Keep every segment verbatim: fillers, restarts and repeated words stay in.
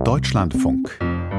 Deutschlandfunk.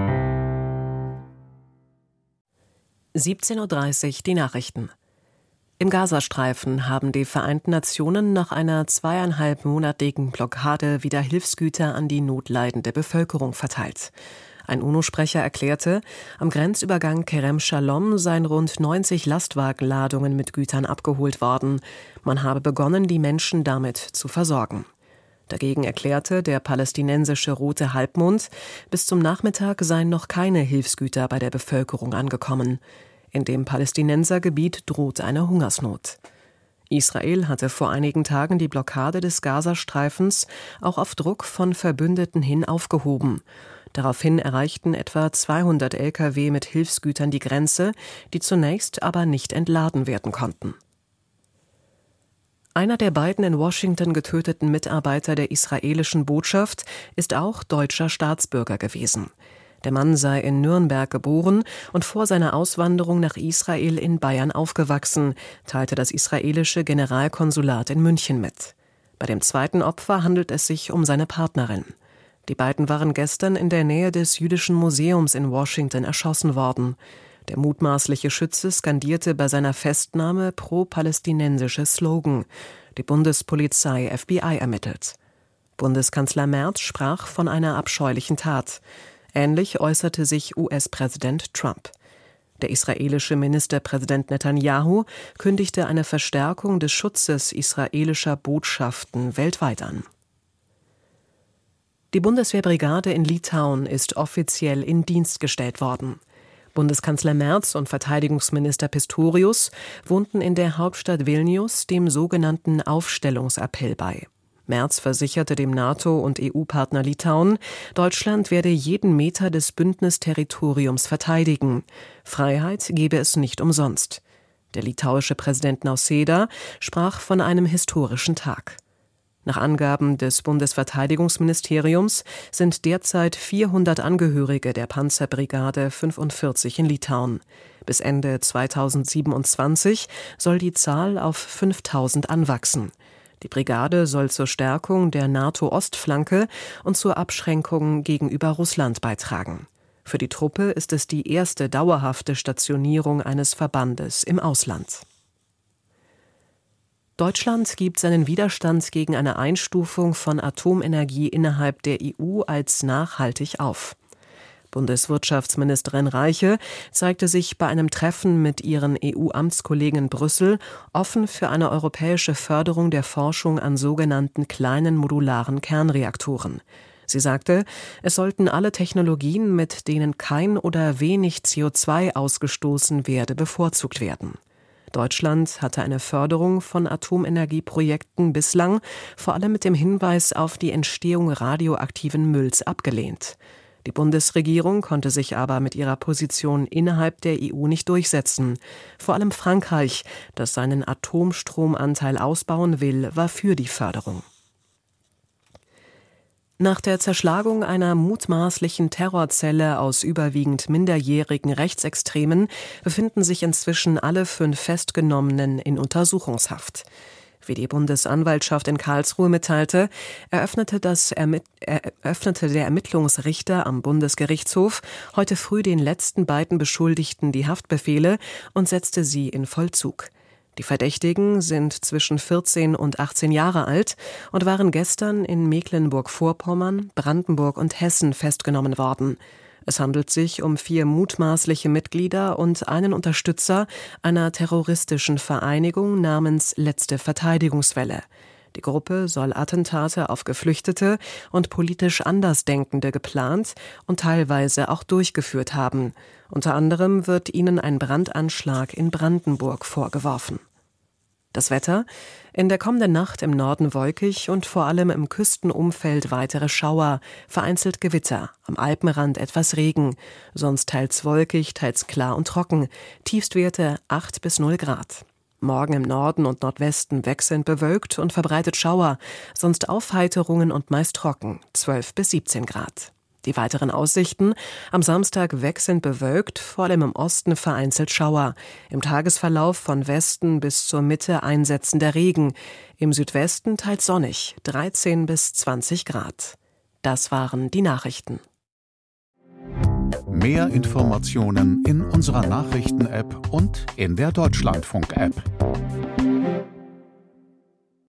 siebzehn Uhr dreißig, die Nachrichten. Im Gazastreifen haben die Vereinten Nationen nach einer zweieinhalbmonatigen Blockade wieder Hilfsgüter an die notleidende Bevölkerung verteilt. Ein UNO-Sprecher erklärte, am Grenzübergang Kerem Shalom seien rund neunzig Lastwagenladungen mit Gütern abgeholt worden. Man habe begonnen, die Menschen damit zu versorgen. Dagegen erklärte der palästinensische Rote Halbmond, bis zum Nachmittag seien noch keine Hilfsgüter bei der Bevölkerung angekommen. In dem Palästinensergebiet droht eine Hungersnot. Israel hatte vor einigen Tagen die Blockade des Gazastreifens auch auf Druck von Verbündeten hin aufgehoben. Daraufhin erreichten etwa zweihundert L K W mit Hilfsgütern die Grenze, die zunächst aber nicht entladen werden konnten. Einer der beiden in Washington getöteten Mitarbeiter der israelischen Botschaft ist auch deutscher Staatsbürger gewesen. Der Mann sei in Nürnberg geboren und vor seiner Auswanderung nach Israel in Bayern aufgewachsen, teilte das israelische Generalkonsulat in München mit. Bei dem zweiten Opfer handelt es sich um seine Partnerin. Die beiden waren gestern in der Nähe des Jüdischen Museums in Washington erschossen worden. Der mutmaßliche Schütze skandierte bei seiner Festnahme pro-palästinensische Slogan. Die Bundespolizei F B I ermittelt. Bundeskanzler Merz sprach von einer abscheulichen Tat. Ähnlich äußerte sich U S-Präsident Trump. Der israelische Ministerpräsident Netanyahu kündigte eine Verstärkung des Schutzes israelischer Botschaften weltweit an. Die Bundeswehrbrigade in Litauen ist offiziell in Dienst gestellt worden. Bundeskanzler Merz und Verteidigungsminister Pistorius wohnten in der Hauptstadt Vilnius dem sogenannten Aufstellungsappell bei. Merz versicherte dem NATO- und E U-Partner Litauen, Deutschland werde jeden Meter des Bündnisterritoriums verteidigen. Freiheit gebe es nicht umsonst. Der litauische Präsident Nausėda sprach von einem historischen Tag. Nach Angaben des Bundesverteidigungsministeriums sind derzeit vierhundert Angehörige der Panzerbrigade fünfundvierzig in Litauen. Bis Ende zweitausendsiebenundzwanzig soll die Zahl auf fünftausend anwachsen. Die Brigade soll zur Stärkung der NATO-Ostflanke und zur Abschränkung gegenüber Russland beitragen. Für die Truppe ist es die erste dauerhafte Stationierung eines Verbandes im Ausland. Deutschland gibt seinen Widerstand gegen eine Einstufung von Atomenergie innerhalb der E U als nachhaltig auf. Bundeswirtschaftsministerin Reiche zeigte sich bei einem Treffen mit ihren E U-Amtskollegen in Brüssel offen für eine europäische Förderung der Forschung an sogenannten kleinen modularen Kernreaktoren. Sie sagte, es sollten alle Technologien, mit denen kein oder wenig C O zwei ausgestoßen werde, bevorzugt werden. Deutschland hatte eine Förderung von Atomenergieprojekten bislang vor allem mit dem Hinweis auf die Entstehung radioaktiven Mülls abgelehnt. Die Bundesregierung konnte sich aber mit ihrer Position innerhalb der E U nicht durchsetzen. Vor allem Frankreich, das seinen Atomstromanteil ausbauen will, war für die Förderung. Nach der Zerschlagung einer mutmaßlichen Terrorzelle aus überwiegend minderjährigen Rechtsextremen befinden sich inzwischen alle fünf Festgenommenen in Untersuchungshaft. Wie die Bundesanwaltschaft in Karlsruhe mitteilte, eröffnete, das Ermitt- eröffnete der Ermittlungsrichter am Bundesgerichtshof heute früh den letzten beiden Beschuldigten die Haftbefehle und setzte sie in Vollzug. Die Verdächtigen sind zwischen vierzehn und achtzehn Jahre alt und waren gestern in Mecklenburg-Vorpommern, Brandenburg und Hessen festgenommen worden. Es handelt sich um vier mutmaßliche Mitglieder und einen Unterstützer einer terroristischen Vereinigung namens Letzte Verteidigungswelle. Die Gruppe soll Attentate auf Geflüchtete und politisch Andersdenkende geplant und teilweise auch durchgeführt haben. Unter anderem wird ihnen ein Brandanschlag in Brandenburg vorgeworfen. Das Wetter: In der kommenden Nacht im Norden wolkig und vor allem im Küstenumfeld weitere Schauer, vereinzelt Gewitter, am Alpenrand etwas Regen, sonst teils wolkig, teils klar und trocken, Tiefstwerte acht bis null Grad. Morgen im Norden und Nordwesten wechselnd bewölkt und verbreitet Schauer, sonst Aufheiterungen und meist trocken, zwölf bis siebzehn Grad. Die weiteren Aussichten: Am Samstag wechselnd bewölkt, vor allem im Osten vereinzelt Schauer. Im Tagesverlauf von Westen bis zur Mitte einsetzender Regen. Im Südwesten teils sonnig, dreizehn bis zwanzig Grad. Das waren die Nachrichten. Mehr Informationen in unserer Nachrichten-App und in der Deutschlandfunk-App.